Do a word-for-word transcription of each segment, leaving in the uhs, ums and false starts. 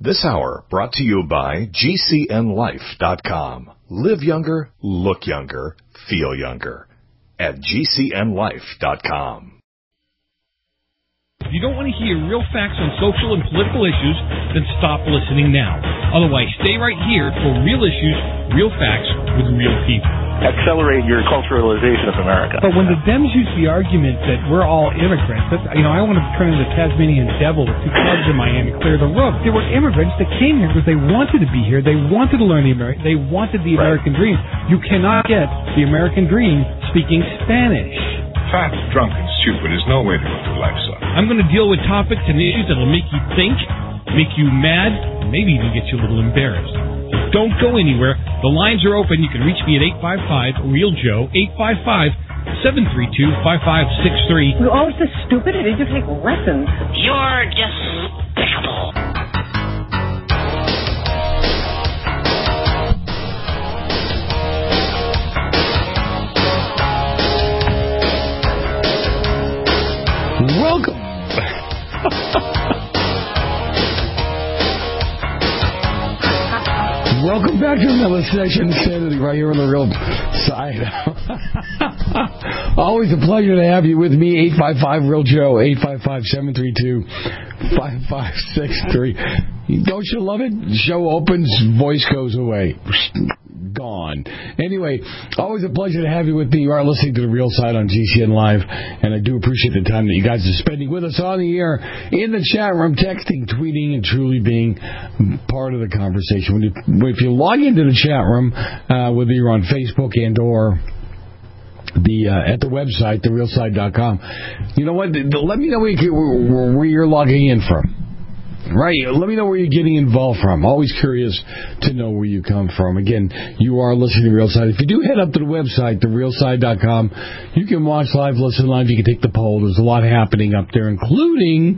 This hour brought to you by G C N life dot com. Live younger, look younger, feel younger at G C N life dot com. If you don't want to hear real facts on social and political issues, then stop listening now. Otherwise, stay right here for real issues, real facts with real people. Accelerate your culturalization of America. But when the Dems use the argument that we're all immigrants, that's, you know, I want to turn into the Tasmanian devil with two clubs in Miami, clear the rug. There were immigrants that came here because they wanted to be here. They wanted to learn the American. They wanted the Right. American dream. You cannot get the American dream speaking Spanish. Fat, drunk, and stupid is no way to go through life, son. I'm going to deal with topics and issues that will make you think, make you mad, and maybe even get you a little embarrassed. So don't go anywhere. The lines are open. You can reach me at eight five five, real Joe, eight five five, seven three two, five five six three. You're always this stupid. Did you take lessons? You're despicable. Welcome. Welcome back to another session of Sanity right here on the Real Side. Always a pleasure to have you with me. eight five five, real Joe, eight five five, seven three two, five five six three. Don't you love it? Show opens, voice goes away. Gone. Anyway, always a pleasure to have you with me. You are listening to The Real Side on G C N Live, and I do appreciate the time that you guys are spending with us on the air, in the chat room, texting, tweeting, and truly being part of the conversation. When you, if you log into the chat room, uh, whether you're on Facebook and or the uh, at the website, the real side dot com, you know what? Let me know where, you, where, where you're logging in from. Right, let me know where you're getting involved from. Always curious to know where you come from. Again, you are listening to Real Side. If you do head up to the website, the real side dot com, you can watch live, listen live, you can take the poll. There's a lot happening up there, including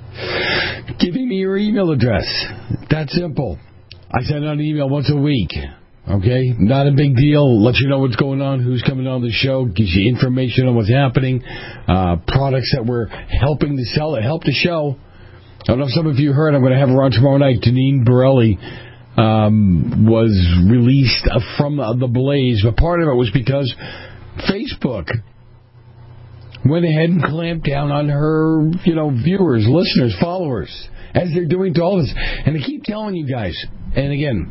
giving me your email address. That simple. I send out an email once a week. Okay? Not a big deal. Let you know what's going on, who's coming on the show, gives you information on what's happening, uh, products that we're helping to sell, help the show. I don't know if some of you heard, I'm going to have her on tomorrow night. Janine Borelli um, was released from the Blaze, but part of it was because Facebook went ahead and clamped down on her, you know, viewers, listeners, followers, as they're doing to all of us. And I keep telling you guys, and again,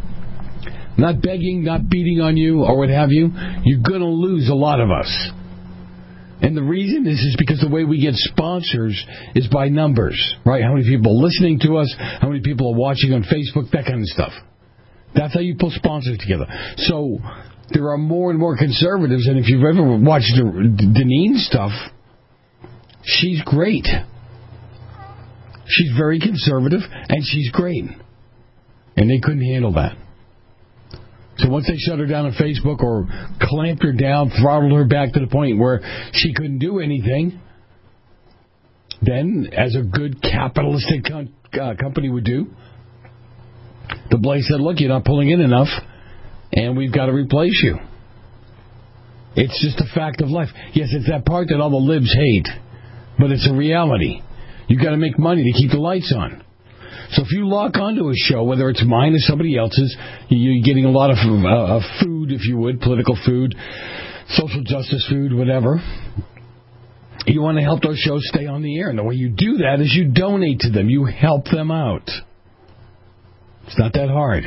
not begging, not beating on you or what have you, you're going to lose a lot of us. And the reason is, is because the way we get sponsors is by numbers, right? How many people are listening to us, how many people are watching on Facebook, that kind of stuff. That's how you pull sponsors together. So there are more and more conservatives, and if you've ever watched Deneen's stuff, she's great. She's very conservative, and she's great. And they couldn't handle that. So once they shut her down on Facebook or clamped her down, throttled her back to the point where she couldn't do anything, then, as a good capitalistic com- uh, company would do, the Blaze said, look, you're not pulling in enough, and we've got to replace you. It's just a fact of life. Yes, it's that part that all the libs hate, but it's a reality. You've got to make money to keep the lights on. So if you log onto a show, whether it's mine or somebody else's, you're getting a lot of uh, food, if you would, political food, social justice food, whatever. You want to help those shows stay on the air. And the way you do that is you donate to them. You help them out. It's not that hard.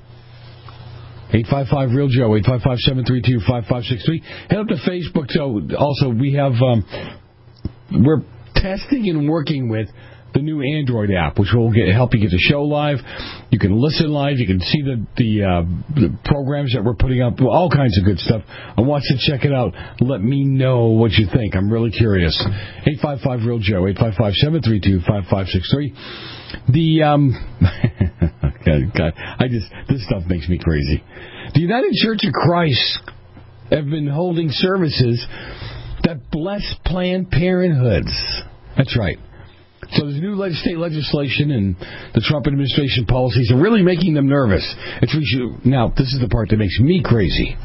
eight five five, real Joe, eight five five, seven three two, five five six three. Head up to Facebook. So also, we have, um, we're testing and working with the new Android app, which will get, help you get the show live. You can listen live. You can see the the, uh, the programs that we're putting up, all kinds of good stuff. I want you to check it out. Let me know what you think. I'm really curious. eight five five, real Joe, eight five five, seven three two, five five six three. The, um, God, God, I just, this stuff makes me crazy. The United Church of Christ have been holding services that bless Planned Parenthoods. That's right. So there's new state legislation and the Trump administration policies are really making them nervous. It's now, this is the part that makes me crazy.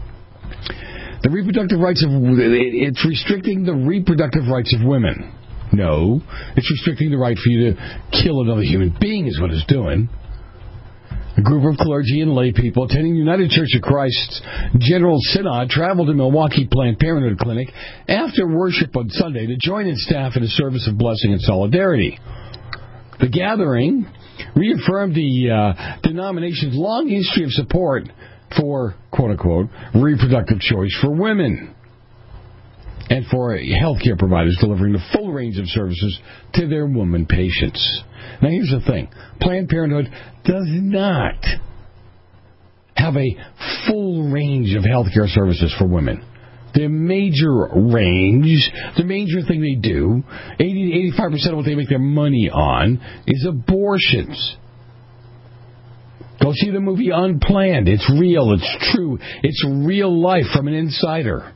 The reproductive rights of, it's restricting the reproductive rights of women. No. It's restricting the right for you to kill another human being is what it's doing. A group of clergy and lay people attending United Church of Christ's General Synod traveled to Milwaukee Planned Parenthood Clinic after worship on Sunday to join its staff in a service of blessing and solidarity. The gathering reaffirmed the uh, denomination's long history of support for, quote-unquote, reproductive choice for women and for healthcare providers delivering the full range of services to their woman patients. Now, here's the thing. Planned Parenthood does not have a full range of healthcare services for women. The major range, the major thing they do, eighty to eighty-five percent of what they make their money on, is abortions. Go see the movie Unplanned. It's real. It's true. It's real life from an insider.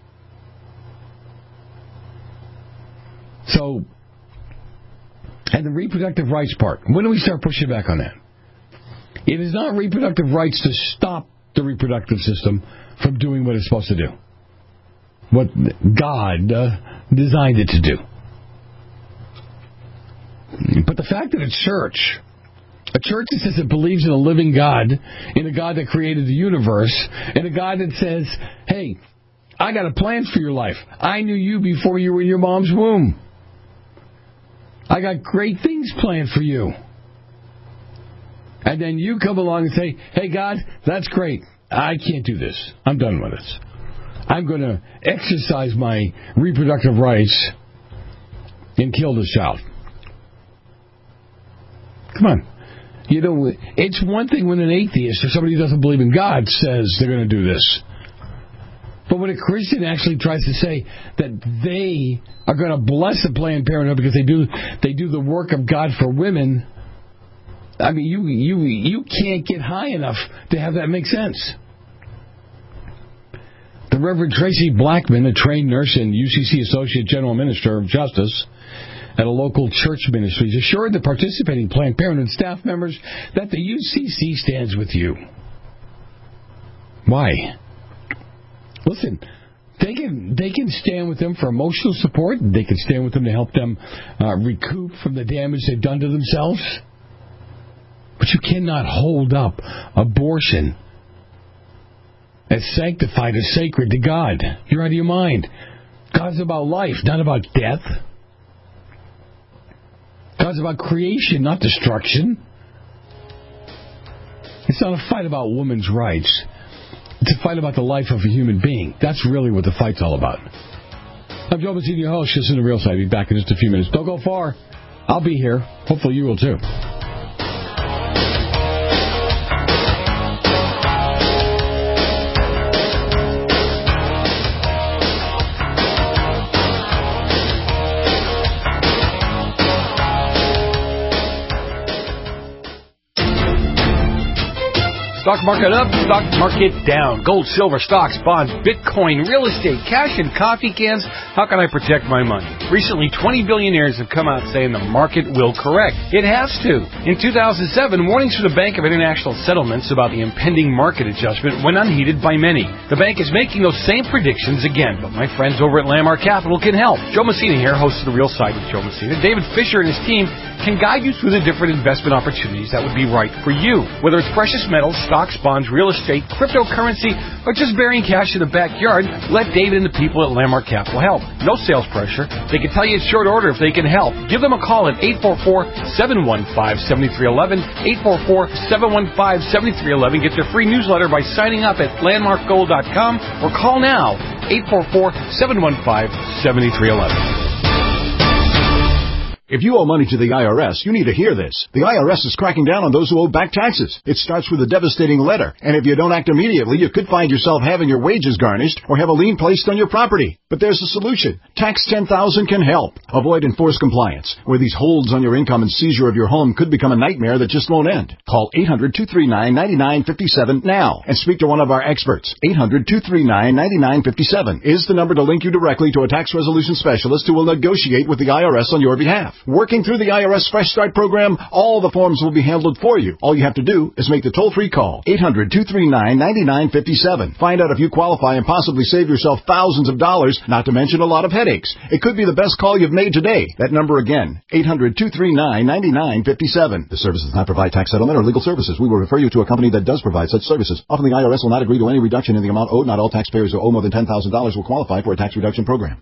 So, and the reproductive rights part, when do we start pushing back on that? It is not reproductive rights to stop the reproductive system from doing what it's supposed to do. What God uh, designed it to do. But the fact that a church, a church that says it believes in a living God, in a God that created the universe, and a God that says, hey, I got a plan for your life. I knew you before you were in your mom's womb. I got great things planned for you. And then you come along and say, hey, God, that's great. I can't do this. I'm done with this. I'm going to exercise my reproductive rights and kill this child. Come on. You know, it's one thing when an atheist or somebody who doesn't believe in God says they're going to do this. But when a Christian actually tries to say that they are going to bless a Planned Parenthood because they do they do the work of God for women, I mean, you you you can't get high enough to have that make sense. The Reverend Tracy Blackman, a trained nurse and U C C Associate General Minister of Justice at a local church ministry, assured the participating Planned Parenthood staff members that the U C C stands with you. Why? Listen, they can they can stand with them for emotional support. They can stand with them to help them uh, recoup from the damage they've done to themselves. But you cannot hold up abortion as sanctified, as sacred to God. You're out of your mind. God's about life, not about death. God's about creation, not destruction. It's not a fight about women's rights. It's a fight about the life of a human being. That's really what the fight's all about. I'm Joe Mazzini, your host. Listen to The Real Side. I'll be back in just a few minutes. Don't go far. I'll be here. Hopefully you will too. Stock market up, stock market down. Gold, silver, stocks, bonds, Bitcoin, real estate, cash, and coffee cans. How can I protect my money? Recently, twenty billionaires have come out saying the market will correct. It has to. In two thousand seven, warnings from the Bank of International Settlements about the impending market adjustment went unheeded by many. The bank is making those same predictions again, but my friends over at Landmark Capital can help. Joe Messina here, host of The Real Side with Joe Messina. David Fisher and his team can guide you through the different investment opportunities that would be right for you. Whether it's precious metals, stocks, bonds, real estate, cryptocurrency, or just burying cash in the backyard, let David and the people at Landmark Capital help. No sales pressure. They can tell you in short order if they can help. Give them a call at eight four four, seven one five, seven three one one, eight four four, seven one five, seven three one one. Get their free newsletter by signing up at landmark gold dot com or call now, eight four four, seven one five, seven three one one. If you owe money to the I R S, you need to hear this. The I R S is cracking down on those who owe back taxes. It starts with a devastating letter, and if you don't act immediately, you could find yourself having your wages garnished or have a lien placed on your property. But there's a solution. Tax ten thousand can help. Avoid enforced compliance, where these holds on your income and seizure of your home could become a nightmare that just won't end. Call eight hundred, two three nine, nine nine five seven now and speak to one of our experts. eight hundred, two three nine, nine nine five seven is the number to link you directly to a tax resolution specialist who will negotiate with the I R S on your behalf. Working through the I R S Fresh Start program, all the forms will be handled for you. All you have to do is make the toll-free call, eight hundred, two three nine, nine nine five seven. Find out if you qualify and possibly save yourself thousands of dollars, not to mention a lot of headaches. It could be the best call you've made today. That number again, eight hundred, two three nine, nine nine five seven. The service does not provide tax settlement or legal services. We will refer you to a company that does provide such services. Often the I R S will not agree to any reduction in the amount owed. Not all taxpayers who owe more than ten thousand dollars will qualify for a tax reduction program.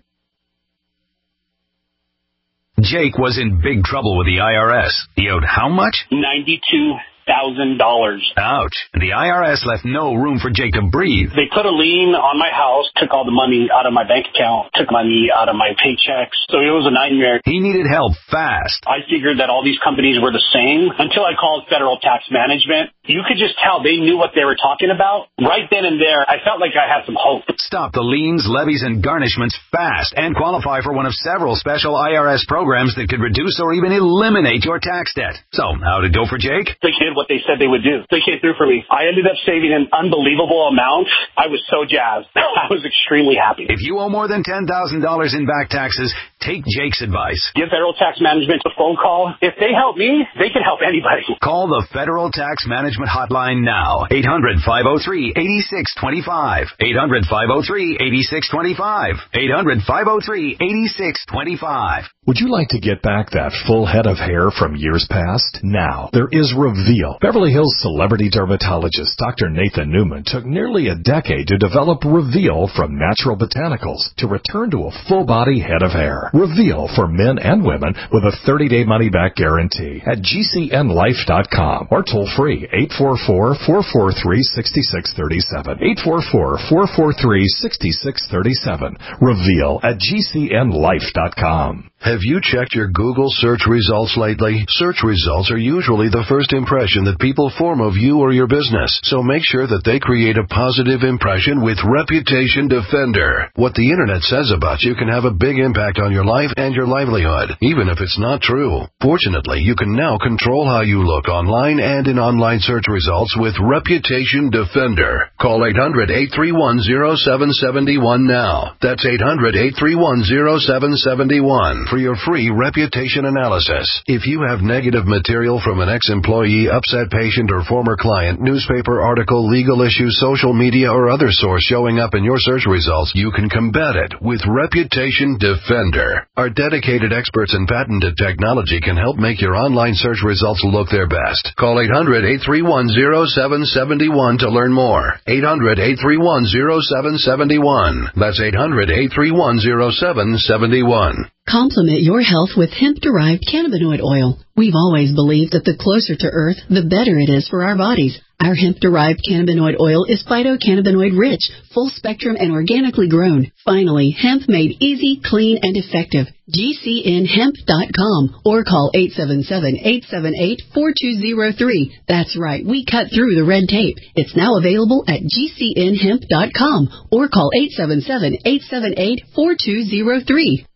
Jake was in big trouble with the I R S. He owed how much? ninety-two thousand dollars. Ouch. The I R S left no room for Jake to breathe. They put a lien on my house, took all the money out of my bank account, took money out of my paychecks. So it was a nightmare. He needed help fast. I figured that all these companies were the same until I called Federal Tax Management. You could just tell they knew what they were talking about. Right then and there, I felt like I had some hope. Stop the liens, levies, and garnishments fast and qualify for one of several special I R S programs that could reduce or even eliminate your tax debt. So, how'd it go for Jake? They did what they said they would do. They came through for me. I ended up saving an unbelievable amount. I was so jazzed. I was extremely happy. If you owe more than ten thousand dollars in back taxes, take Jake's advice. Give Federal Tax Management a phone call. If they help me, they can help anybody. Call the Federal Tax Management Hotline now. eight hundred, five oh three, eight six two five. eight hundred, five oh three, eight six two five. eight hundred, five oh three, eight six two five. Would you like to get back that full head of hair from years past? Now, there is Reveal. Beverly Hills celebrity dermatologist Doctor Nathan Newman took nearly a decade to develop Reveal from natural botanicals to return to a full-body head of hair. Reveal for men and women with a thirty-day money-back guarantee at G C N life dot com or toll-free eight four four, four four three, six six three seven. eight four four, four four three, six six three seven. Reveal at G C N life dot com. Have you checked your Google search results lately? Search results are usually the first impression that people form of you or your business, so make sure that they create a positive impression with Reputation Defender. What the internet says about you can have a big impact on your life and your livelihood, even if it's not true. Fortunately, you can now control how you look online and in online search results with Reputation Defender. Call eight hundred, eight three one, oh seven seven one now. That's eight hundred, eight three one, oh seven seven one. For your free reputation analysis. If you have negative material from an ex-employee, upset patient, or former client, newspaper article, legal issue, social media, or other source showing up in your search results, you can combat it with Reputation Defender. Our dedicated experts in patented technology can help make your online search results look their best. Call eight hundred, eight three one, oh seven seven one to learn more. eight hundred, eight three one, oh seven seven one. That's eight hundred, eight three one, oh seven seven one. Complement your health with hemp-derived cannabinoid oil. We've always believed that the closer to Earth, the better it is for our bodies. Our hemp-derived cannabinoid oil is phytocannabinoid-rich, full-spectrum, and organically grown. Finally, hemp made easy, clean, and effective. G C N hemp dot com or call eight seven seven, eight seven eight, four two zero three. That's right, we cut through the red tape. It's now available at G C N hemp dot com or call eight seven seven, eight seven eight, four two zero three.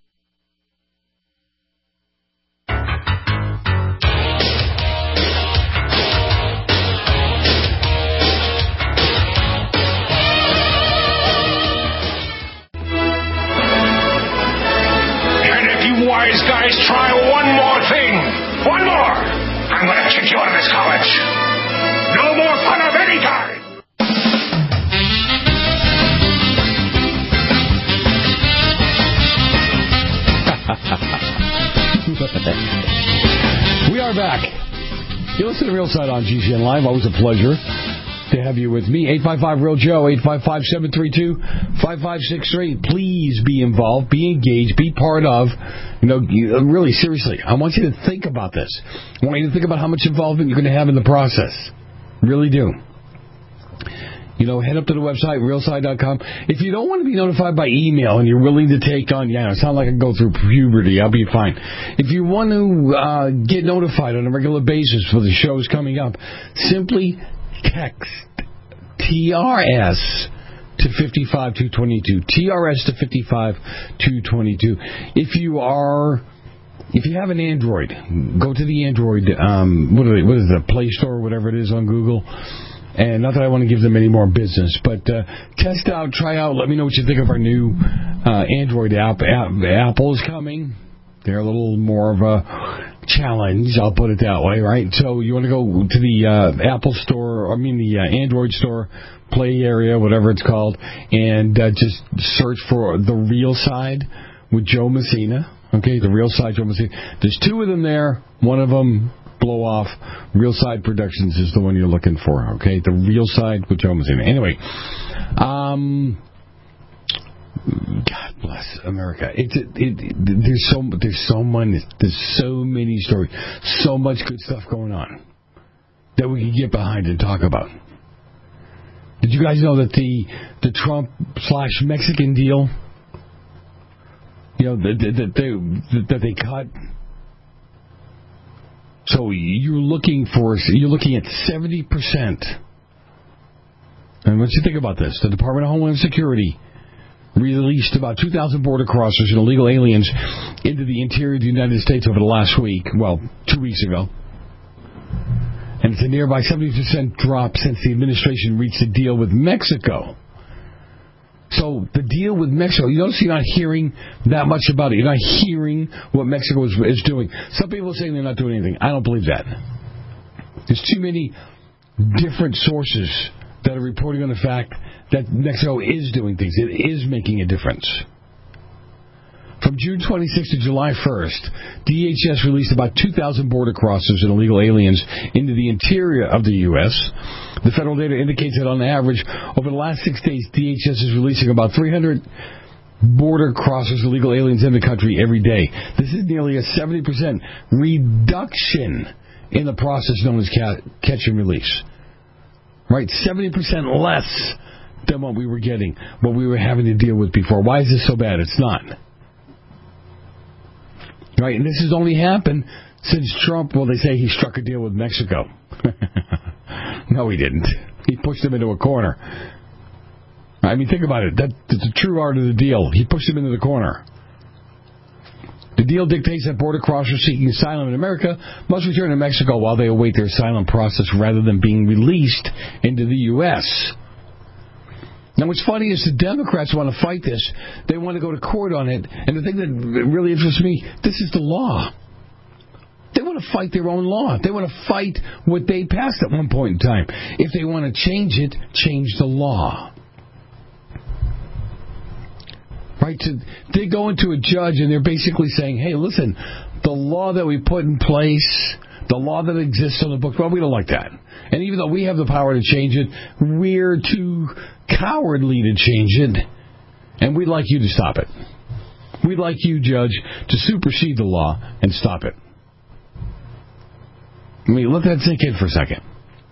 Wise guys, try one more thing. One more. I'm going to kick you out of this college. No more fun of any kind. We are back. You listen to Real Side on G C N Live. Always a pleasure to have you with me. eight five five, real Joe, eight five five, seven three two, five five six three. Please be involved, be engaged, be part of. You know, you, really, seriously, I want you to think about this. I want you to think about how much involvement you're going to have in the process. Really do. You know, head up to the website, real side dot com. If you don't want to be notified by email and you're willing to take on, yeah, it sounds like I go through puberty, I'll be fine. If you want to uh, get notified on a regular basis for the shows coming up, simply text T R S to five five two two two. T R S to five five two two two. If you are, if you have an Android, go to the Android, um, what, are they, what is the Play Store or whatever it is on Google. And not that I want to give them any more business, but uh, test out, try out, let me know what you think of our new uh, Android app. app. Apple's coming. They're a little more of a challenge, I'll put it that way, right? So you want to go to the uh, Apple store, I mean the uh, Android store, Play area, whatever it's called, and uh, just search for The Real Side with Joe Messina. Okay, The Real Side, Joe Messina. There's two of them there. One of them, blow off. Real Side Productions is the one you're looking for. Okay, The Real Side with Joe Messina. Anyway, um... God bless America. It's it, it, there's so there's so many there's so many stories, so much good stuff going on that we can get behind and talk about. Did you guys know that the the Trump slash Mexican deal, you know, that that they that they cut? So you're looking for you're looking at seventy percent. And what do you think about this? The Department of Homeland Security released about two thousand border crossers and illegal aliens into the interior of the United States over the last week. Well, two weeks ago. And it's a nearby seventy percent drop since the administration reached a deal with Mexico. So the deal with Mexico, you notice you're not hearing that much about it. You're not hearing what Mexico is, is doing. Some people are saying they're not doing anything. I don't believe that. There's too many different sources that are reporting on the fact that Mexico is doing things. It is making a difference. From June twenty-sixth to July first, D H S released about two thousand border crossers and illegal aliens into the interior of the U S. The federal data indicates that on average, over the last six days, D H S is releasing about three hundred border crossers, illegal aliens in the country every day. This is nearly a seventy percent reduction in the process known as catch and release. Right, seventy percent less than what we were getting, what we were having to deal with before. Why is this so bad? It's not. Right, and this has only happened since Trump, well, they say he struck a deal with Mexico. No, he didn't. He pushed them into a corner. I mean, think about it. That's the true art of the deal. He pushed them into the corner. The deal dictates that border crossers seeking asylum in America must return to Mexico while they await their asylum process rather than being released into the U S. Now, what's funny is the Democrats want to fight this. They want to go to court on it. And the thing that really interests me, this is the law. They want to fight their own law. They want to fight what they passed at one point in time. If they want to change it, change the law. Right? So they go into a judge and they're basically saying, hey, listen, the law that we put in place, the law that exists on the books, well, we don't like that. And even though we have the power to change it, we're too cowardly to change it. And we'd like you to stop it. We'd like you, Judge, to supersede the law and stop it. I mean, let that sink in for a second.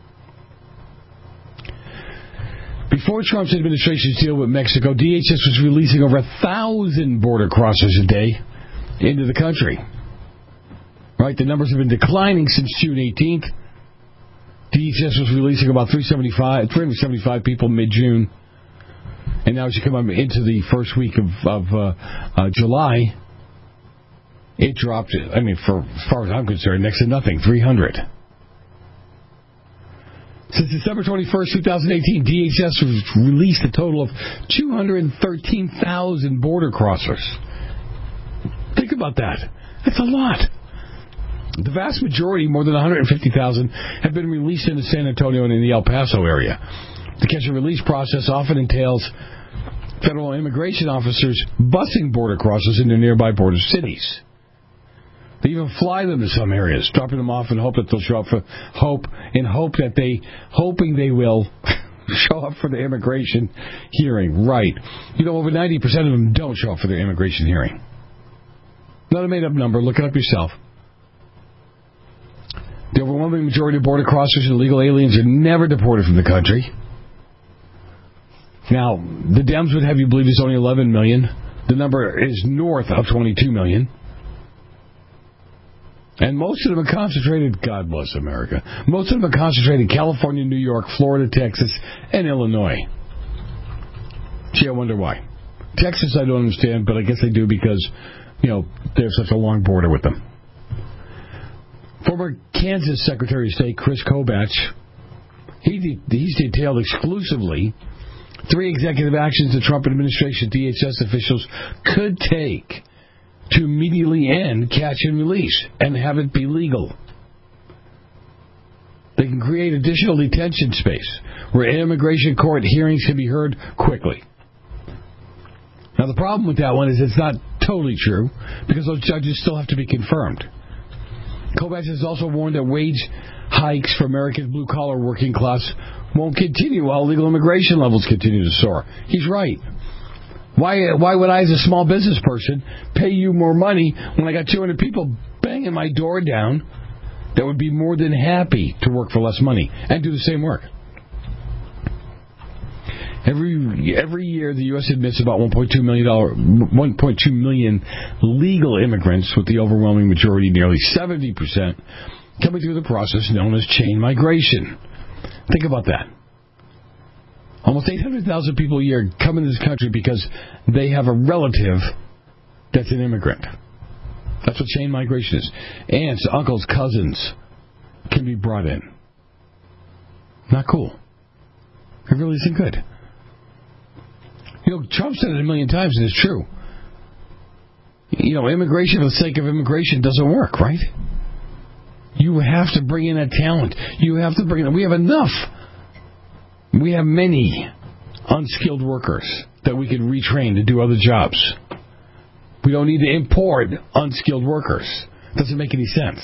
Before Trump's administration's deal with Mexico, D H S was releasing over a thousand border crossers a day into the country. Right, the numbers have been declining since June eighteenth. D H S was releasing about three hundred seventy-five, three hundred seventy-five people mid-June. And now as you come up into the first week of, of uh, uh, July, it dropped, I mean, for as far as I'm concerned, next to nothing, three hundred. Since December twenty-first, twenty eighteen, D H S has released a total of two hundred thirteen thousand border crossers. Think about that. That's a lot. The vast majority, more than one hundred fifty thousand, have been released into San Antonio and in the El Paso area. The catch and release process often entails federal immigration officers busing border crossers into nearby border cities. They even fly them to some areas, dropping them off and hope that they'll show up for hope in hope that they hoping they will show up for the immigration hearing. Right. You know, over ninety percent of them don't show up for their immigration hearing. Not a made-up number. Look it up yourself. The overwhelming majority of border crossers and illegal aliens are never deported from the country. Now, the Dems would have you believe it's only eleven million. The number is north of twenty-two million. And most of them are concentrated, God bless America, most of them are concentrated in California, New York, Florida, Texas, and Illinois. Gee, I wonder why. Texas I don't understand, but I guess they do because, you know, they have such a long border with them. Former Kansas Secretary of State Chris Kobach, he de- he's detailed exclusively three executive actions the Trump administration D H S officials could take to immediately end catch and release and have it be legal. They can create additional detention space where immigration court hearings can be heard quickly. Now, the problem with that one is it's not totally true because those judges still have to be confirmed. Kovacs has also warned that wage hikes for American blue-collar working class won't continue while legal immigration levels continue to soar. He's right. Why why would I, as a small business person, pay you more money when I got two hundred people banging my door down that would be more than happy to work for less money and do the same work? Every every year, the U S admits about one point two million dollars, one point two million legal immigrants, with the overwhelming majority, nearly seventy percent, coming through the process known as chain migration. Think about that. Almost eight hundred thousand people a year come into this country because they have a relative that's an immigrant. That's what chain migration is. Aunts, uncles, cousins can be brought in. Not cool. It really isn't good. You know, Trump said it a million times, and it's true. You know, immigration for the sake of immigration doesn't work, right? You have to bring in a talent. You have to bring in... We have enough. We have many unskilled workers that we can retrain to do other jobs. We don't need to import unskilled workers. Doesn't make any sense.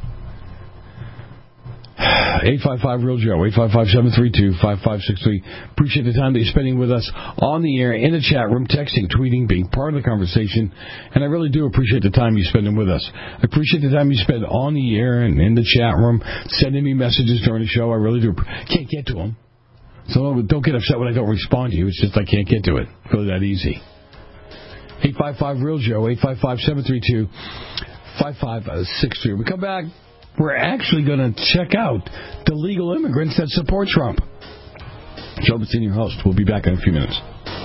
eight five five real Joe, eight five five, seven three two, five five six three. Appreciate the time that you're spending with us on the air, in the chat room, texting, tweeting, being part of the conversation. And I really do appreciate the time you're spending with us. I appreciate the time you spend on the air and in the chat room, sending me messages during the show. I really do. Can't get to them. So don't get upset when I don't respond to you. It's just I can't get to it. It's really that easy. eight five five real Joe, eight five five, seven three two, five five six three. We come back. We're actually going to check out the legal immigrants that support Trump. Joe Bettini, your host. We'll be back in a few minutes.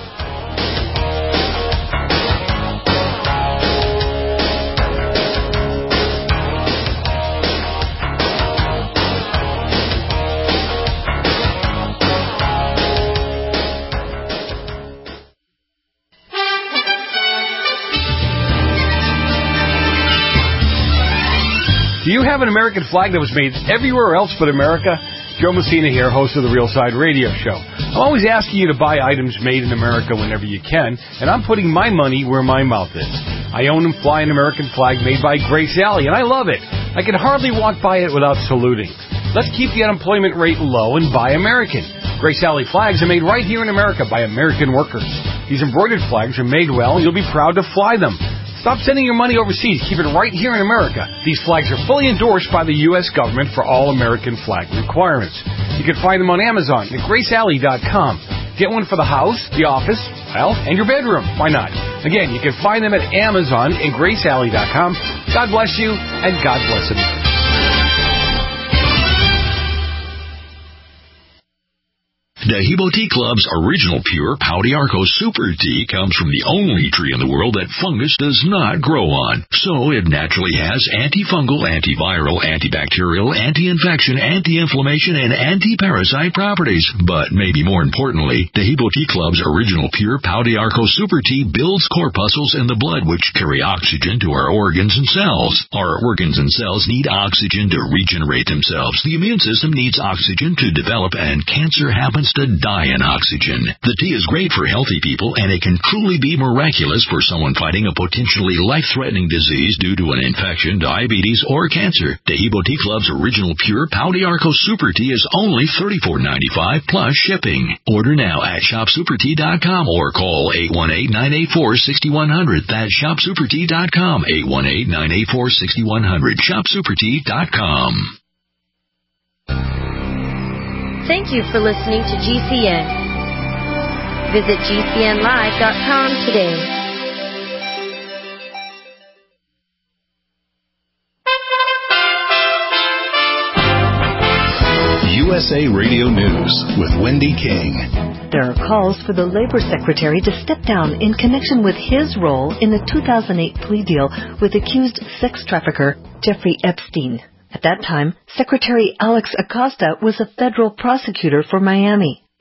Do you have an American flag that was made everywhere else but America? Joe Messina here, host of the Real Side Radio Show. I'm always asking you to buy items made in America whenever you can, and I'm putting my money where my mouth is. I own and fly an American flag made by Grace Alley, and I love it. I can hardly walk by it without saluting. Let's keep the unemployment rate low and buy American. Grace Alley flags are made right here in America by American workers. These embroidered flags are made well, and you'll be proud to fly them. Stop sending your money overseas. Keep it right here in America. These flags are fully endorsed by the U S government for all American flag requirements. You can find them on Amazon at grace alley dot com. Get one for the house, the office, well, and your bedroom. Why not? Again, you can find them at Amazon and grace alley dot com. God bless you, and God bless America. Dahibo Tea Club's original pure Pau d'Arco Super Tea comes from the only tree in the world that fungus does not grow on. So it naturally has antifungal, antiviral, antibacterial, anti-infection, anti-inflammation, and anti-parasite properties. But maybe more importantly, Dahibo Tea Club's original pure Pau d'Arco Super Tea builds corpuscles in the blood which carry oxygen to our organs and cells. Our organs and cells need oxygen to regenerate themselves. The immune system needs oxygen to develop, and cancer happens to die in oxygen. The tea is great for healthy people, and it can truly be miraculous for someone fighting a potentially life-threatening disease due to an infection, diabetes, or cancer. Dahibo Tea Club's original pure Pau d'Arco Super Tea is only thirty-four ninety-five plus shipping. Order now at shop super tea dot com or call eight one eight, nine eight four, six one zero zero. That's shop super tea dot com, eight one eight, nine eight four, six one zero zero. shop super tea dot com. Thank you for listening to G C N. Visit G C N live dot com today. U S A Radio News with Wendy King. There are calls for the Labor Secretary to step down in connection with his role in the two thousand eight plea deal with accused sex trafficker Jeffrey Epstein. At that time, Secretary Alex Acosta was a federal prosecutor for Miami.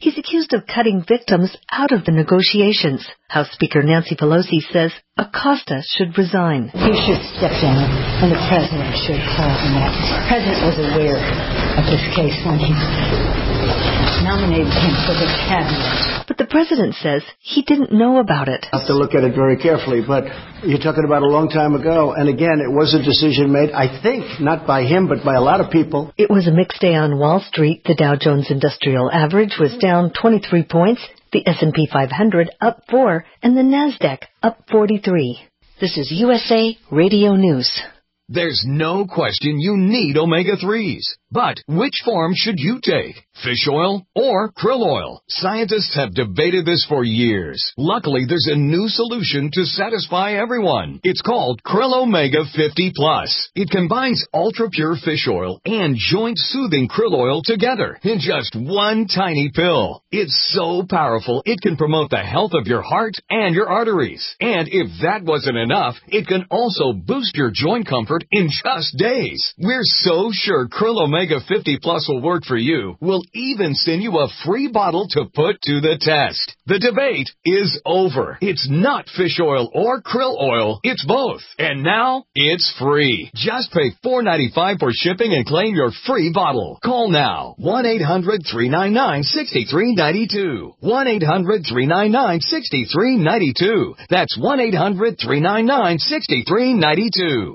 He's accused of cutting victims out of the negotiations. House Speaker Nancy Pelosi says Acosta should resign. He should step down, and the president should call him out. The president was aware of this case when he nominated him for the cabinet. But the president says he didn't know about it. I have to look at it very carefully, but you're talking about a long time ago, and again, it was a decision made, I think, not by him, but by a lot of people. It was a mixed day on Wall Street. The Dow Jones Industrial Average was down twenty-three points, the S and P five hundred up four, and the NASDAQ up forty-three. This is U S A Radio News. There's no question you need omega threes. But which form should you take? Fish oil or krill oil? Scientists have debated this for years. Luckily, there's a new solution to satisfy everyone. It's called Krill Omega fifty plus. It combines ultra-pure fish oil and joint-soothing krill oil together in just one tiny pill. It's so powerful, it can promote the health of your heart and your arteries. And if that wasn't enough, it can also boost your joint comfort in just days. We're so sure Krill Omega fifty plus will work for you. We'll even send you a free bottle to put to the test. The debate is over. It's not fish oil or krill oil. It's both. And now it's free. Just pay four dollars and ninety-five cents for shipping and claim your free bottle. Call now. one eight hundred three nine nine six three nine two. one eight hundred three nine nine six three nine two. That's one eight hundred three nine nine six three nine two.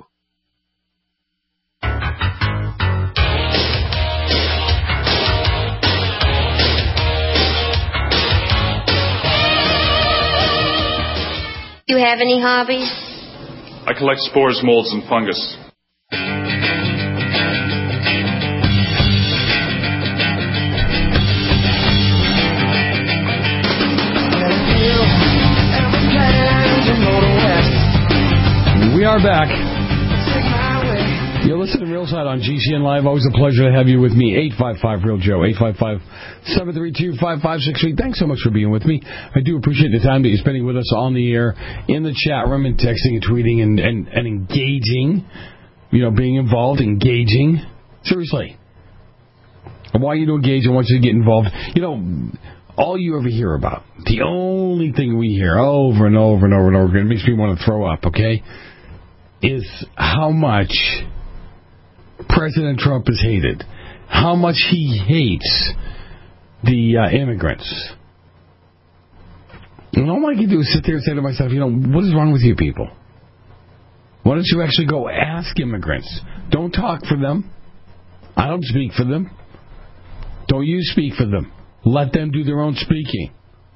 Do you have any hobbies? I collect spores, molds, and fungus. We are back. You're listening to Real Side on G C N Live. Always a pleasure to have you with me. eight five five Real Joe. eight five five, seven three two, five five six three. Thanks so much for being with me. I do appreciate the time that you're spending with us on the air, in the chat room, and texting and tweeting and, and, and engaging. You know, being involved, engaging. Seriously. I want you to engage. I want you to get involved. You know, all you ever hear about, the only thing we hear over and over and over and over again, it makes me want to throw up, okay, is how much President Trump is hated, how much he hates the uh, immigrants. And all I can do is sit there and say to myself, you know, what is wrong with you people? Why don't you actually go ask immigrants? Don't talk for them. I don't speak for them. Don't you speak for them. Let them do their own speaking.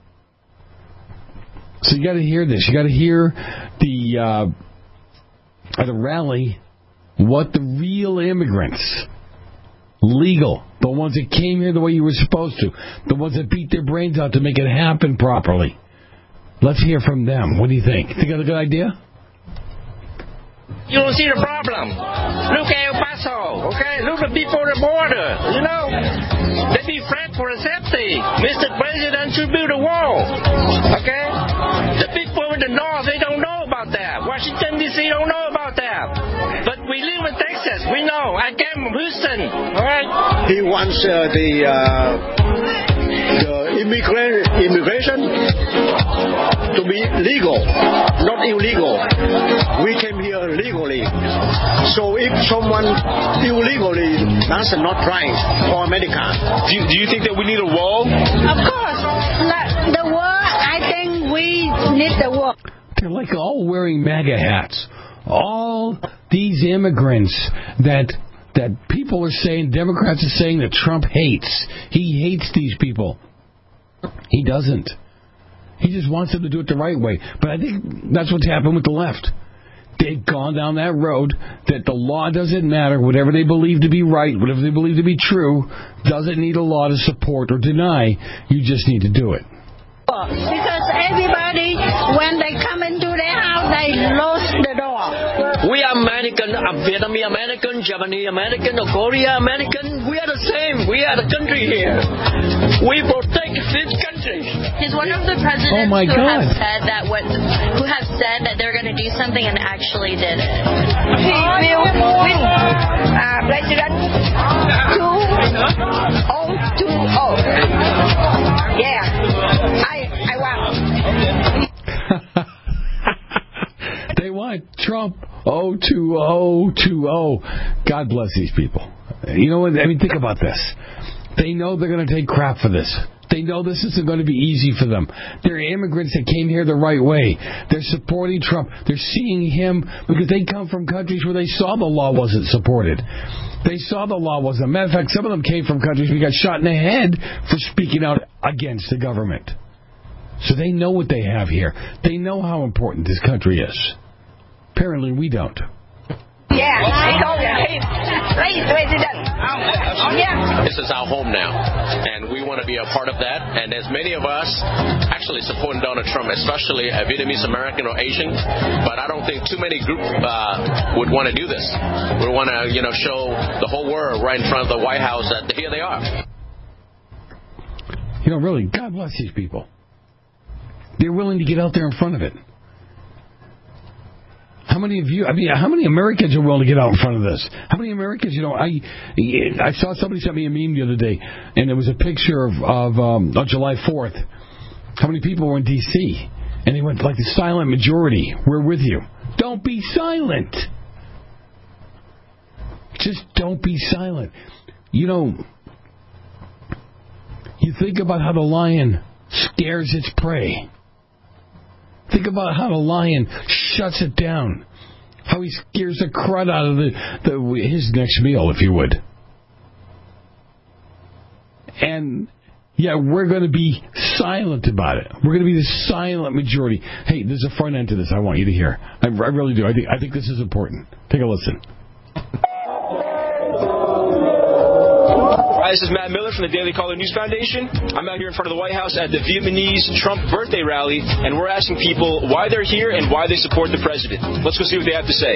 So you got to hear this. You got to hear the uh, at a rally what the real immigrants, legal, the ones that came here the way you were supposed to, the ones that beat their brains out to make it happen properly. Let's hear from them. What do you think? Think that's a good idea? You don't see the problem. Look at El Paso, okay? Look at before the border, you know? They be afraid for their safety. Mister President should build a wall, okay? The people in the north, they don't know about that. Washington, D C don't know about that. But we live in Texas, we know. I came from Houston, all right? He wants uh, the, uh, the immigrant, immigration to be legal, not illegal. We came here legally. So if someone illegally, that's not right for America. Do you, do you think that we need a wall? Of course. The war, I think we need the war. They're like all wearing MAGA hats. All these immigrants that that people are saying, Democrats are saying that Trump hates. He hates these people. He doesn't. He just wants them to do it the right way. But I think that's what's happened with the left. They've gone down that road that the law doesn't matter. Whatever they believe to be right, whatever they believe to be true, doesn't need a law to support or deny. You just need to do it. Because everybody, when they come into their house, they close the door. We are American, Vietnamese American, Japanese American, Korea American. We are the same. We are the country here. We protect this country. He's one of the presidents Oh, my who God. have said that what, who have said that they're going to do something and actually did it. He will win. Uh, President two oh two oh. Yeah, I I want. They want Trump oh two oh two oh. God bless these people. You know what? I mean, think about this. They know they're going to take crap for this. They know this isn't going to be easy for them. They're immigrants that came here the right way. They're supporting Trump. They're seeing him because they come from countries where they saw the law wasn't supported. They saw the law wasn't. Matter of fact, some of them came from countries where we got shot in the head for speaking out against the government. So they know what they have here. They know how important this country is. Apparently we don't. Yeah, I told you. Hey, President. Yeah. This is our home now, and we want to be a part of that. And there's many of us actually supporting Donald Trump, especially a Vietnamese American or Asian. But I don't think too many groups uh, would want to do this. We want to, you know, show the whole world right in front of the White House that here they are. You know, really, God bless these people. They're willing to get out there in front of it. How many of you, I mean, how many Americans are willing to get out in front of this? How many Americans, you know, I I saw somebody sent me a meme the other day, and it was a picture of, of um, on July fourth. How many people were in D C? And they went like the silent majority. We're with you. Don't be silent. Just don't be silent. You know, you think about how the lion scares its prey. Think about how the lion shuts it down. How he scares the crud out of the, the his next meal, if you would. And, yeah, we're going to be silent about it. We're going to be the silent majority. Hey, there's a front end to this I want you to hear. I, I really do. I think, I think this is important. Take a listen. Hi, this is Matt Miller from the Daily Caller News Foundation. I'm out here in front of the White House at the Vietnamese Trump birthday rally, and we're asking people why they're here and why they support the president. Let's go see what they have to say.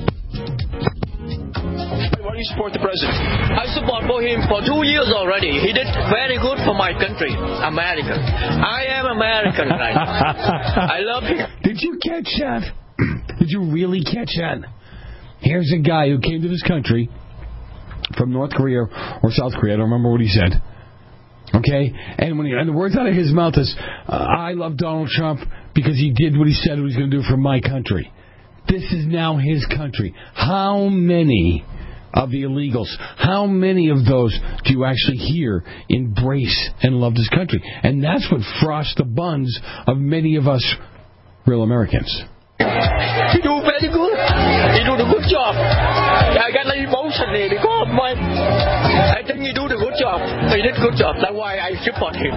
Why do you support the president? I support for him for two years already. He did very good for my country, America. I am American right now. I love him. Did you catch that? Did you really catch that? Here's a guy who came to this country from North Korea or South Korea. I don't remember what he said. Okay? And when he, and the words out of his mouth is, uh, I love Donald Trump because he did what he said he was going to do for my country. This is now his country. How many of the illegals, how many of those do you actually hear embrace and love this country? And that's what frosts the buns of many of us real Americans. He do very good. He do the good job. I got the emotion there because my, I think he do the good job. He did good job. That's why I support him.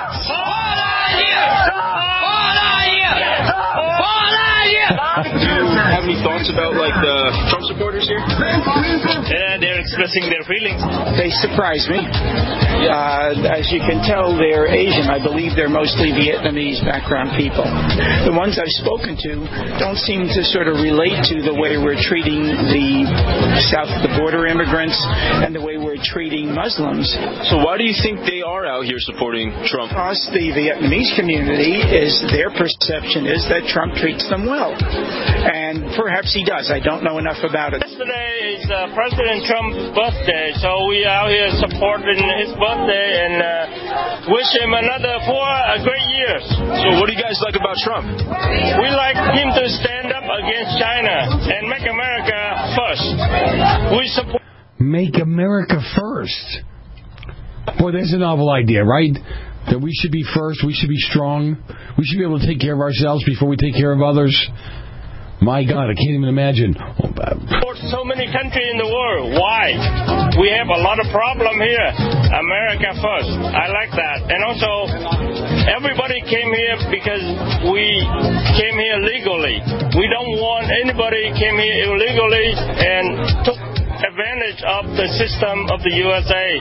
Do you have any thoughts about, like, the Trump supporters here? Yeah, they're expressing their feelings. They surprise me. Uh, as you can tell, they're Asian. I believe they're mostly Vietnamese background people. The ones I've spoken to don't seem to sort of relate to the way we're treating the south of the border immigrants and the way we're treating Muslims. So why do you think they are out here supporting Trump? Because the Vietnamese community is, their perception is that Trump treats them well. And perhaps he does. I don't know enough about it. Yesterday is uh, President Trump's birthday, so we are out here supporting his birthday and uh, wish him another four uh, great years. So what do you guys like about Trump? We like him to stand up against China and make America first. We support... Make America first. Boy, there's a novel idea, right? That we should be first, we should be strong, we should be able to take care of ourselves before we take care of others. My God, I can't even imagine. So many countries in the world. Why? We have a lot of problem here. America first. I like that. And also, everybody came here because we came here legally. We don't want anybody came here illegally and took advantage of the system of the U S A.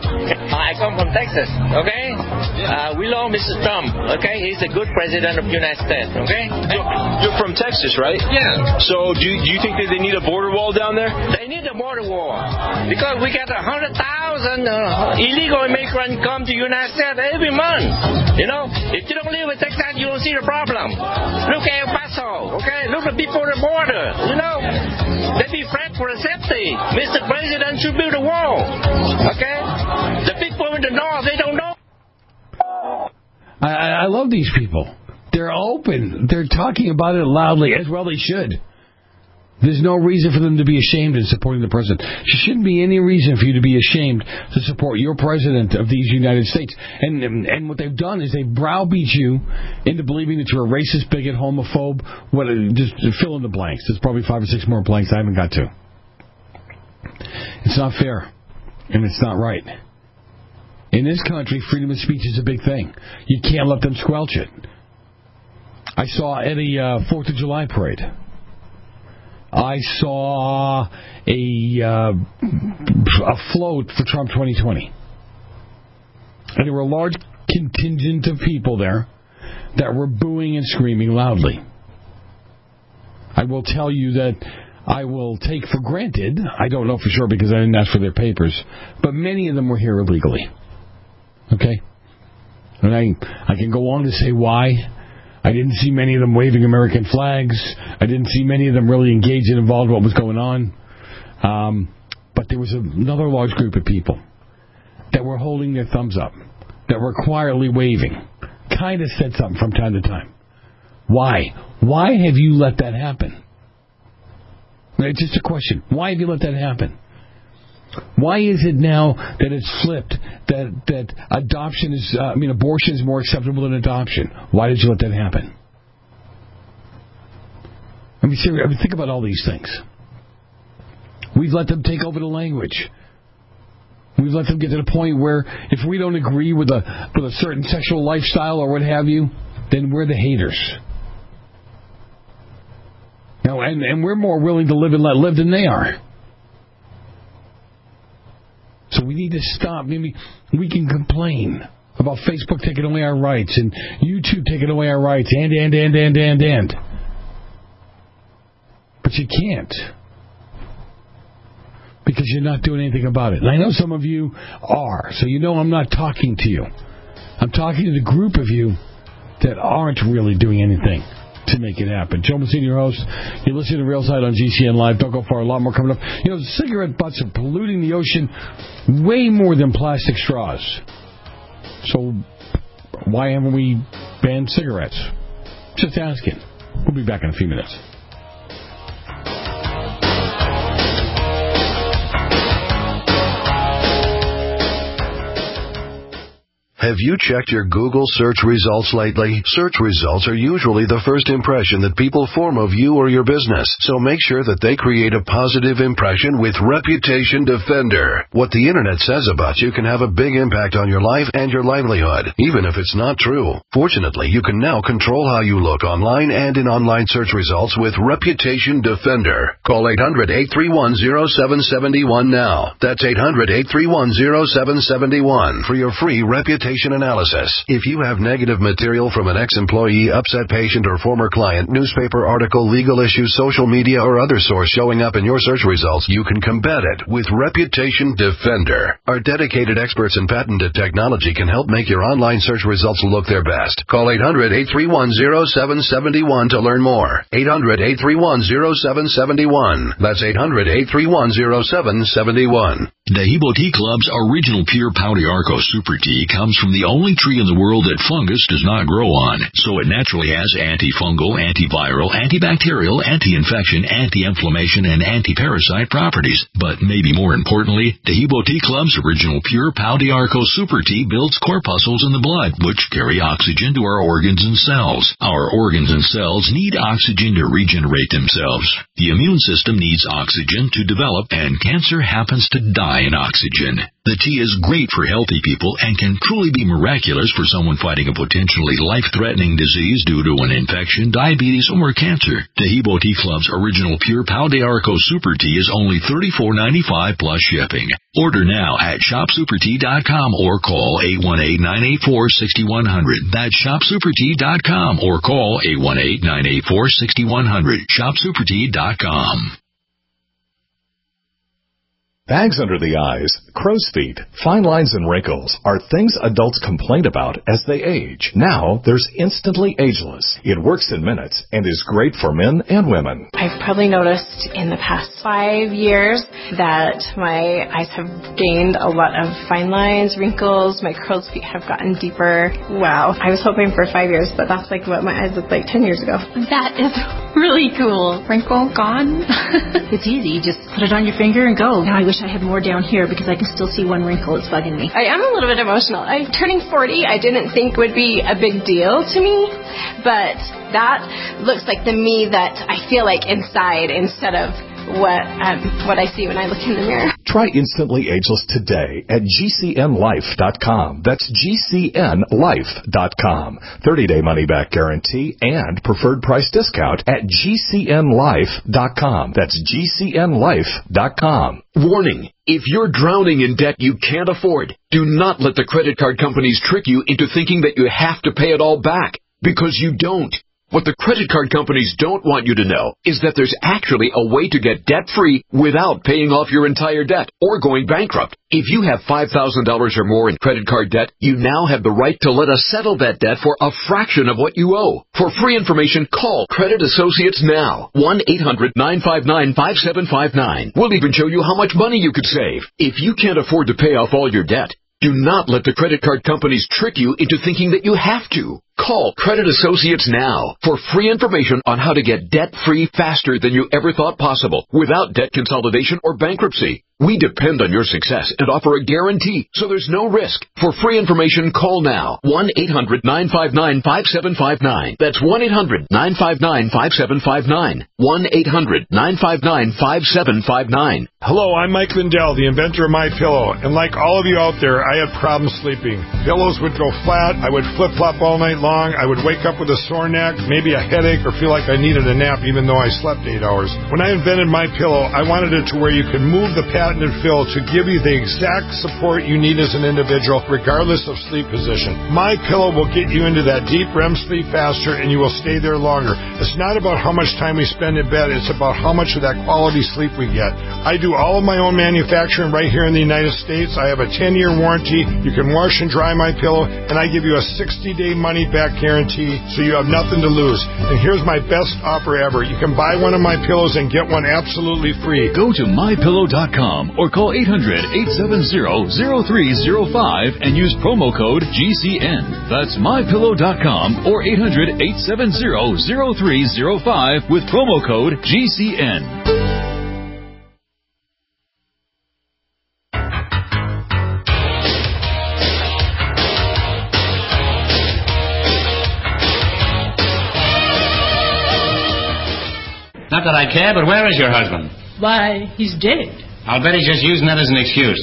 I come from Texas, okay? Uh, we love Mister Trump, okay? He's a good president of the United States, okay? You're from Texas, right? Yeah. So do you, do you think that they need a border wall down there? They need a border wall because we got a hundred thousand uh, illegal immigrants come to the United States every month. You know, if you don't live in Texas, you don't see the problem. Look at El Paso, okay? Look at the people at the border, you know? They be afraid for their safety. Mister President should build a wall, okay? The people in the north, they don't know. I, I love these people. They're open. They're talking about it loudly, as well they should. There's no reason for them to be ashamed in supporting the president. There shouldn't be any reason for you to be ashamed to support your president of these United States. And, and and what they've done is they browbeat you into believing that you're a racist, bigot, homophobe. What? Just fill in the blanks. There's probably five or six more blanks I haven't got to. It's not fair, and it's not right. In this country, freedom of speech is a big thing. You can't let them squelch it. I saw at a uh, fourth of July parade. I saw a uh, a float for Trump twenty twenty. And there were a large contingent of people there that were booing and screaming loudly. I will tell you that I will take for granted, I don't know for sure because I didn't ask for their papers, but many of them were here illegally. Okay? And I, I can go on to say why. I didn't see many of them waving American flags. I didn't see many of them really engaged and involved in what was going on. Um, but there was another large group of people that were holding their thumbs up, that were quietly waving, kind of said something from time to time. Why? Why have you let that happen? It's just a question. Why have you let that happen? Why is it now that it's flipped, that that adoption is, uh, I mean, abortion is more acceptable than adoption? Why did you let that happen? I mean, seriously, I mean, think about all these things. We've let them take over the language. We've let them get to the point where if we don't agree with a with a certain sexual lifestyle or what have you, then we're the haters. Now, and, and we're more willing to live and let live than they are. So we need to stop. Maybe we can complain about Facebook taking away our rights and YouTube taking away our rights and, and, and, and, and, and. But you can't. Because you're not doing anything about it. And I know some of you are. So you know I'm not talking to you. I'm talking to the group of you that aren't really doing anything to make it happen. Joe Mancini, your host. You're listening to Real Side on G C N Live. Don't go far. A lot more coming up. You know, cigarette butts are polluting the ocean way more than plastic straws. So why haven't we banned cigarettes? Just asking. We'll be back in a few minutes. Have you checked your Google search results lately? Search results are usually the first impression that people form of you or your business, so make sure that they create a positive impression with Reputation Defender. What the internet says about you can have a big impact on your life and your livelihood, even if it's not true. Fortunately, you can now control how you look online and in online search results with Reputation Defender. Call eight hundred, eight three one, zero seven seven one now. That's eight hundred, eight three one, zero seven seven one for your free reputation analysis. If you have negative material from an ex-employee, upset patient, or former client, newspaper article, legal issue, social media, or other source showing up in your search results, you can combat it with Reputation Defender. Our dedicated experts in patented technology can help make your online search results look their best. Call eight hundred, eight three one, zero seven seven one to learn more. eight hundred, eight three one, zero seven seven one. That's eight hundred, eight three one, zero seven seven one. Dahibo Tea Club's original pure Pau d'Arco Super Tea comes from the only tree in the world that fungus does not grow on, so it naturally has antifungal, antiviral, antibacterial, anti-infection, anti-inflammation, and anti-parasite properties. But maybe more importantly, Dahibo Tea Club's original pure Pau d'Arco Super Tea builds corpuscles in the blood, which carry oxygen to our organs and cells. Our organs and cells need oxygen to regenerate themselves. The immune system needs oxygen to develop, and cancer happens to die high in oxygen. The tea is great for healthy people and can truly be miraculous for someone fighting a potentially life-threatening disease due to an infection, diabetes, or cancer. Taheebo Tea Club's original pure Pau de Arco Super Tea is only thirty-four ninety-five plus shipping. Order now at shop super tea dot com or call eight one eight, nine eight four, six one zero zero. That's shop super tea dot com or call eight one eight, nine eight four, six one zero zero. shop super tea dot com. Bags under the eyes, crow's feet, fine lines and wrinkles are things adults complain about as they age. Now, there's Instantly Ageless. It works in minutes and is great for men and women. I've probably noticed in the past five years that my eyes have gained a lot of fine lines, wrinkles, my crow's feet have gotten deeper. Wow. I was hoping for five years, but that's like what my eyes looked like ten years ago. That is really cool. Wrinkle gone. It's easy. You just put it on your finger and go. Now I wish I had more down here because I can still see one wrinkle. It's bugging me. I am a little bit emotional. I'm turning forty. I didn't think would be a big deal to me, but that looks like the me that I feel like inside instead of what um, what I see when I look in the mirror. Try Instantly Ageless today at G C N life dot com. That's G C N life dot com. thirty-day money-back guarantee and preferred price discount at G C N life dot com. That's G C N life dot com. Warning. If you're drowning in debt you can't afford, do not let the credit card companies trick you into thinking that you have to pay it all back, because you don't. What the credit card companies don't want you to know is that there's actually a way to get debt-free without paying off your entire debt or going bankrupt. If you have five thousand dollars or more in credit card debt, you now have the right to let us settle that debt for a fraction of what you owe. For free information, call Credit Associates now. one eight hundred, nine five nine, five seven five nine. We'll even show you how much money you could save. If you can't afford to pay off all your debt, do not let the credit card companies trick you into thinking that you have to. Call Credit Associates now for free information on how to get debt-free faster than you ever thought possible without debt consolidation or bankruptcy. We depend on your success and offer a guarantee, so there's no risk. For free information, call now. one eight hundred, nine five nine, five seven five nine. That's one eight hundred, nine five nine, five seven five nine. one eight hundred, nine five nine, five seven five nine. Hello, I'm Mike Lindell, the inventor of MyPillow. And like all of you out there, I had problems sleeping. Pillows would go flat. I would flip-flop all night long. I would wake up with a sore neck, maybe a headache, or feel like I needed a nap even though I slept eight hours. When I invented MyPillow, I wanted it to where you could move the patented fill to give you the exact support you need as an individual, regardless of sleep position. MyPillow will get you into that deep R E M sleep faster, and you will stay there longer. It's not about how much time we spend in bed. It's about how much of that quality sleep we get. I do all of my own manufacturing right here in the United States. I have a ten-year warranty. You can wash and dry MyPillow, and I give you a sixty-day money-back guarantee, so you have nothing to lose. And here's my best offer ever. You can buy one of my pillows and get one absolutely free. Go to my pillow dot com or call eight hundred, eight seven zero, zero three zero five and use promo code G C N. That's my pillow dot com or eight hundred, eight seven zero, zero three zero five with promo code G C N. Not that I care, but where is your husband? Why, he's dead. I'll bet he's just using that as an excuse.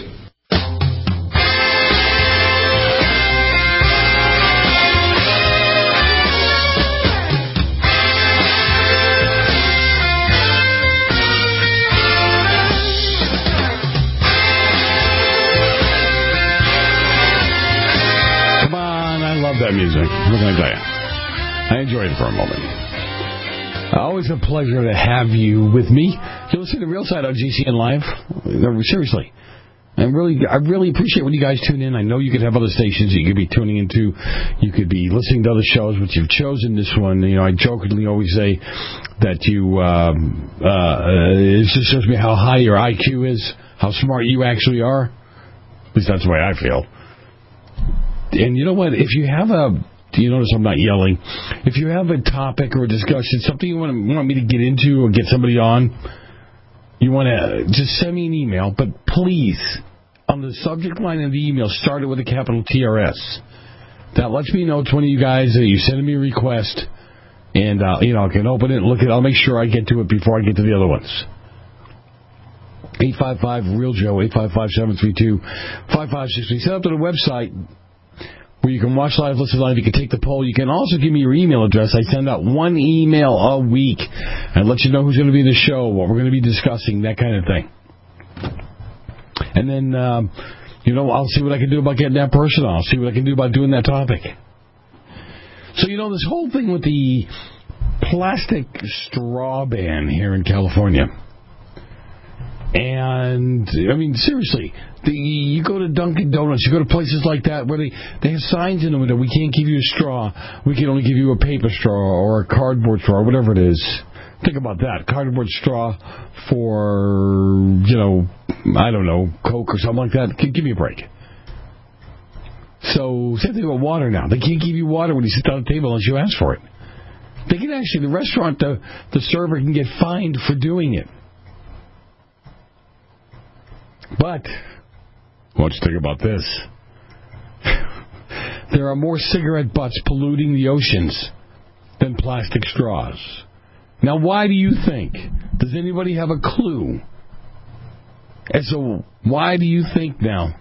Come on, I love that music. What can I tell you? I enjoyed it for a moment. Always a pleasure to have you with me. You'll see the real side on G C N Live. Seriously. I really, I really appreciate when you guys tune in. I know you could have other stations you could be tuning into. You could be listening to other shows, but you've chosen this one. You know, I jokingly always say that you, um, uh, it just shows me how high your I Q is, how smart you actually are. At least that's the way I feel. And you know what? If you have a... Do you notice I'm not yelling? If you have a topic or a discussion, something you want, to, want me to get into or get somebody on, you want to just send me an email. But please, on the subject line of the email, start it with a capital T R S. That lets me know it's one of you guys that you send me a request, and uh, you know I can open it and look at it. I'll make sure I get to it before I get to the other ones. eight five five, real Joe, eight five five, seven three two, five five six three. Set up to the website where you can watch live, listen live. You can take the poll. You can also give me your email address. I send out one email a week and let you know who's going to be in the show, what we're going to be discussing, that kind of thing. And then, um, you know, I'll see what I can do about getting that person on. I'll see what I can do about doing that topic. So, you know, this whole thing with the plastic straw ban here in California. And, I mean, seriously, the, you go to Dunkin' Donuts, you go to places like that where they, they have signs in the window, we can't give you a straw, we can only give you a paper straw or a cardboard straw, or whatever it is. Think about that, cardboard straw for, you know, I don't know, Coke or something like that. Give me a break. So, same thing about water now. They can't give you water when you sit down at the table unless you ask for it. They can actually, the restaurant, the, the server can get fined for doing it. But, what you think about this? There are more cigarette butts polluting the oceans than plastic straws. Now, why do you think? Does anybody have a clue? And so, why do you think now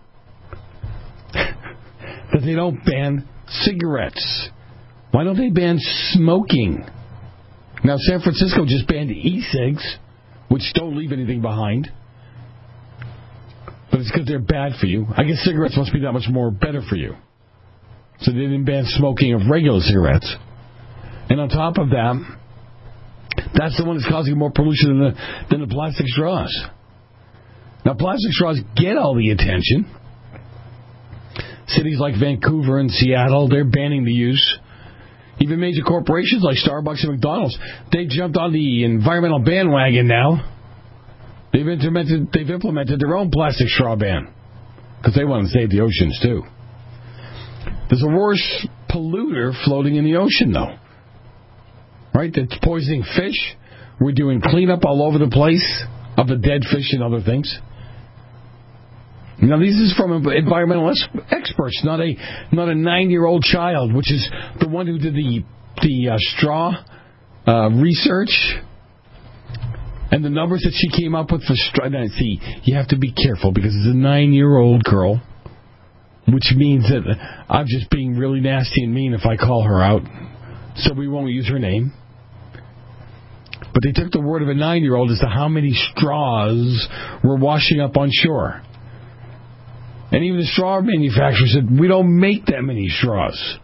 that they don't ban cigarettes? Why don't they ban smoking? Now, San Francisco just banned e-cigs, which don't leave anything behind. But it's because they're bad for you. I guess cigarettes must be that much more better for you. So they didn't ban smoking of regular cigarettes. And on top of that, that's the one that's causing more pollution than the, than the plastic straws. Now, plastic straws get all the attention. Cities like Vancouver and Seattle, they're banning the use. Even major corporations like Starbucks and McDonald's, they jumped on the environmental bandwagon now. They've implemented, they've implemented their own plastic straw ban because they want to save the oceans, too. There's a worse polluter floating in the ocean, though. Right? That's poisoning fish. We're doing cleanup all over the place of the dead fish and other things. Now, this is from environmental experts, not a not a nine-year-old child, which is the one who did the the uh, straw uh, research. And the numbers that she came up with for straw. Now, see, you have to be careful because it's a nine-year-old girl, which means that I'm just being really nasty and mean if I call her out. So we won't use her name. But they took the word of a nine-year-old as to how many straws were washing up on shore. And even the straw manufacturer said, we don't make that many straws.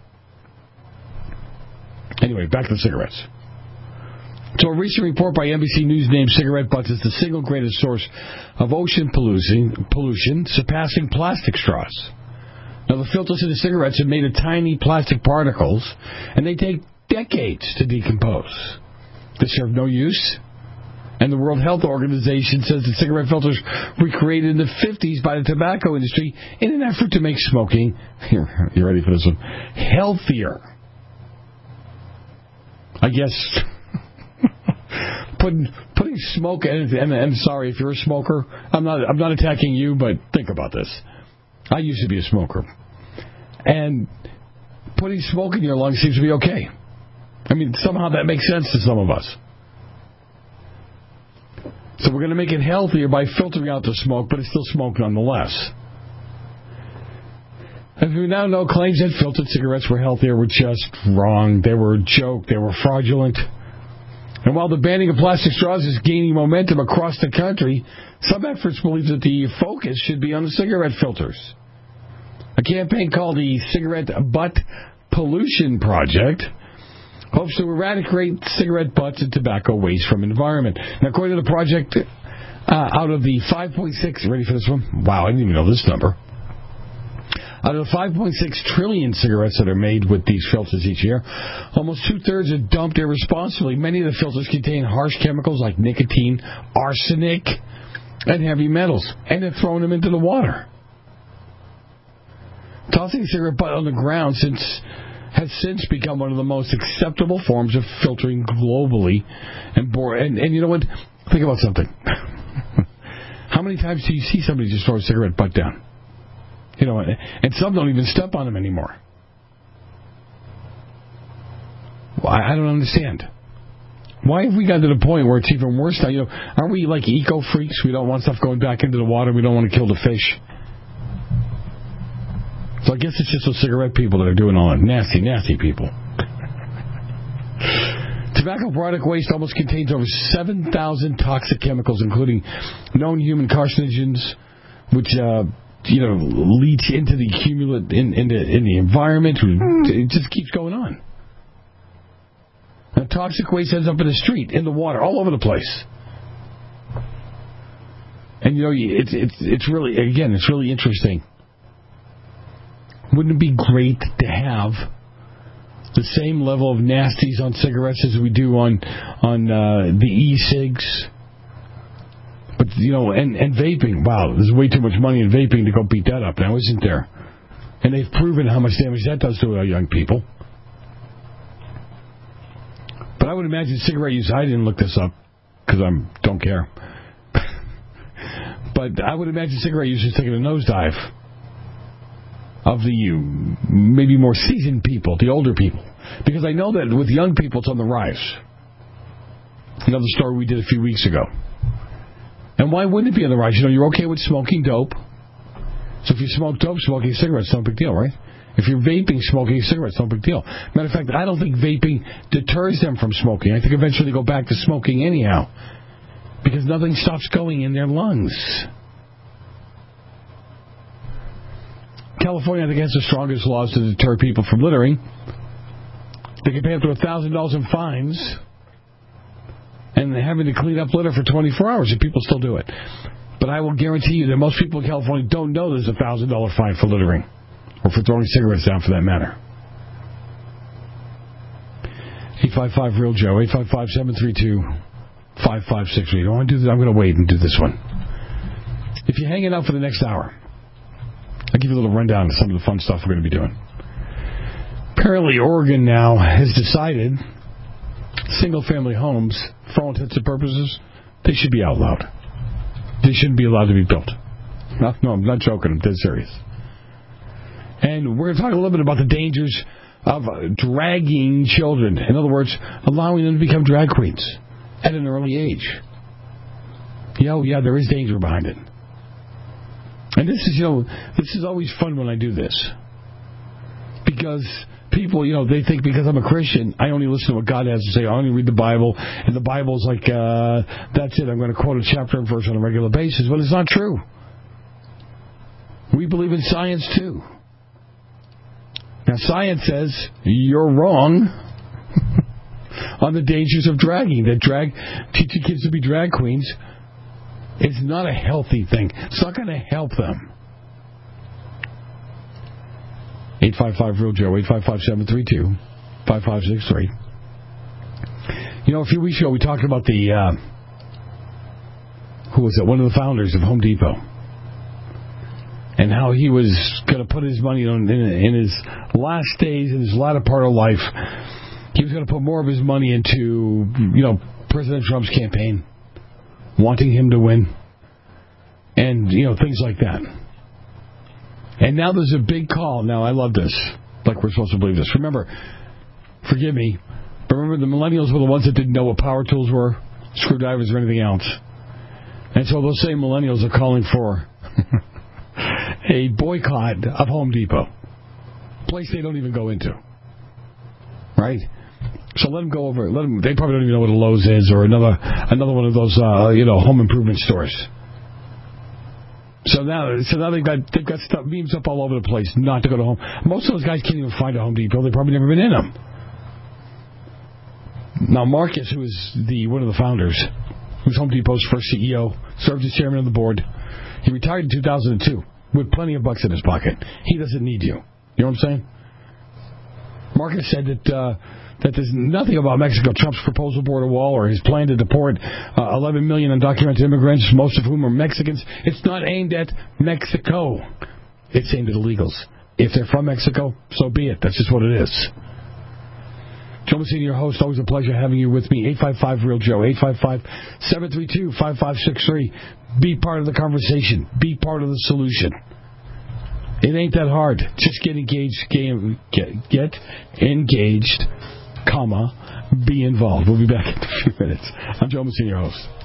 Anyway, back to the cigarettes. So a recent report by N B C News named cigarette butts as the single greatest source of ocean pollution, pollution, surpassing plastic straws. Now, the filters in the cigarettes are made of tiny plastic particles, and they take decades to decompose. They serve no use. And the World Health Organization says that cigarette filters were created in the fifties by the tobacco industry in an effort to make smoking, here, you ready for this one, healthier. I guess putting putting smoke, and, and I'm sorry if you're a smoker, I'm not I'm not attacking you, but think about this. I used to be a smoker. And putting smoke in your lungs seems to be okay. I mean, somehow that makes sense to some of us. So we're going to make it healthier by filtering out the smoke, but it's still smoke nonetheless. As we now know, claims that filtered cigarettes were healthier were just wrong. They were a joke. They were fraudulent. And while the banning of plastic straws is gaining momentum across the country, some experts believe that the focus should be on the cigarette filters. A campaign called the Cigarette Butt Pollution Project hopes to eradicate cigarette butts and tobacco waste from the environment. Now, according to the project, uh, out of the five point six, ready for this one? Wow, I didn't even know this number. Out of the five point six trillion cigarettes that are made with these filters each year, almost two-thirds are dumped irresponsibly. Many of the filters contain harsh chemicals like nicotine, arsenic, and heavy metals, and they're throwing them into the water. Tossing a cigarette butt on the ground since has since become one of the most acceptable forms of filtering globally. And, and, and you know what? Think about something. How many times do you see somebody just throw a cigarette butt down? You know, and some don't even step on them anymore. Well, I, I don't understand. Why have we gotten to the point where it's even worse now? You know, aren't we like eco freaks? We don't want stuff going back into the water. We don't want to kill the fish. So I guess it's just those cigarette people that are doing all that. Nasty, nasty people. Tobacco product waste almost contains over seven thousand toxic chemicals, including known human carcinogens, which uh, you know leach into the cumulate in, in the in the environment. It just keeps going on. And toxic waste ends up in the street, in the water, all over the place. And you know, it's it's it's really again, it's really interesting. Wouldn't it be great to have the same level of nasties on cigarettes as we do on on uh, the e-cigs? But you know, and and vaping. Wow, there's way too much money in vaping to go beat that up now, isn't there? And they've proven how much damage that does to our young people. But I would imagine cigarette use, I didn't look this up because I don't care. But I would imagine cigarette use is taking a nosedive of the maybe more seasoned people, the older people. Because I know that with young people, it's on the rise. Another story we did a few weeks ago. And why wouldn't it be on the rise? You know, you're okay with smoking dope. So if you smoke dope, smoking cigarettes, no big deal, right? If you're vaping, smoking cigarettes, no big deal. Matter of fact, I don't think vaping deters them from smoking. I think eventually they go back to smoking anyhow. Because nothing stops going in their lungs. California, I think, has the strongest laws to deter people from littering. They can pay up to one thousand dollars in fines. And they're having to clean up litter for twenty-four hours, and people still do it. But I will guarantee you that most people in California don't know there's a one thousand dollars fine for littering. Or for throwing cigarettes down, for that matter. eight five five real Joe, eight five five, seven three two, five five six three. I want to do this. I'm going to wait and do this one. If you're hanging out for the next hour, I'll give you a little rundown of some of the fun stuff we're going to be doing. Apparently, Oregon now has decided single-family homes, for all intents and purposes, they should be outlawed. They shouldn't be allowed to be built. No, no, I'm not joking. I'm dead serious. And we're going to talk a little bit about the dangers of dragging children. In other words, allowing them to become drag queens at an early age. Yeah, oh, yeah, there is danger behind it. And this is, you know, this is always fun when I do this. Because people, you know, they think because I'm a Christian, I only listen to what God has to say. I only read the Bible. And the Bible's like, uh, that's it. I'm going to quote a chapter and verse on a regular basis. But it's not true. We believe in science, too. Now, science says you're wrong on the dangers of dragging. That drag, teaching kids to be drag queens is not a healthy thing. It's not going to help them. eight five five real Joe, eight five five, seven three two, five five six three. You know, a few weeks ago we talked about the, uh, who was it, one of the founders of Home Depot. And how he was going to put his money on, in, in his last days, in his latter part of life, he was going to put more of his money into, you know, President Trump's campaign, wanting him to win, and, you know, things like that. And now there's a big call. Now, I love this, like we're supposed to believe this. Remember, forgive me, but remember the millennials were the ones that didn't know what power tools were, screwdrivers or anything else. And so those same millennials are calling for a boycott of Home Depot, a place they don't even go into, right? So let them go over. Let them. They probably don't even know what a Lowe's is or another another one of those uh, you know home improvement stores. So now, so now they've got they've got stuff memes up all over the place not to go to home. Most of those guys can't even find a Home Depot. They've probably never been in them. Now Marcus, who is the one of the founders, who's Home Depot's first C E O, served as chairman of the board. He retired in two thousand two. With plenty of bucks in his pocket. He doesn't need you. You know what I'm saying? Marcus said that uh, that there's nothing about Mexico, Trump's proposal border wall, or his plan to deport uh, eleven million undocumented immigrants, most of whom are Mexicans. It's not aimed at Mexico. It's aimed at illegals. If they're from Mexico, so be it. That's just what it is. Joe Messina, your host. Always a pleasure having you with me. eight five five real Joe. eight five five, seven three two, five five six three. Be part of the conversation. Be part of the solution. It ain't that hard. Just get engaged. Get, get engaged comma, be involved. We'll be back in a few minutes. I'm Joe Messina, your host.